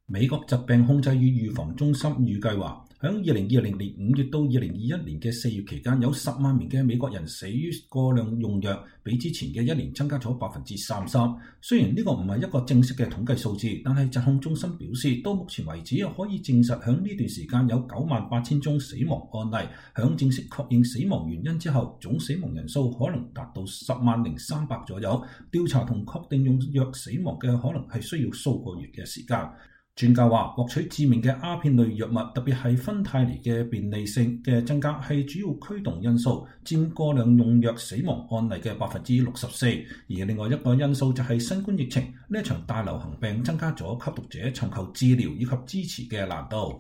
美國疾病控制與預防中心預計話，喺2020年5月到2021年嘅4月期間，有10萬名嘅美國人死於過量用藥，比之前嘅一年增加咗33%。雖然呢個唔係一個正式嘅統計數字，但係疾控中心表示，到目前為止可以證實喺呢段時間有98,000宗死亡案例。喺正式確認死亡原因之後，總死亡人數可能達到10,300左右。調查同確定用藥死亡嘅可能係需要數個月嘅時間。專家話，獲取致命嘅鴉片類藥物，特別係芬太尼嘅便利性嘅增加，係主要驅動因素，佔過量用藥死亡案例嘅64%。而另外一個因素就係新冠疫情，呢一場大流行病增加咗吸毒者尋求治療以及支持嘅難度。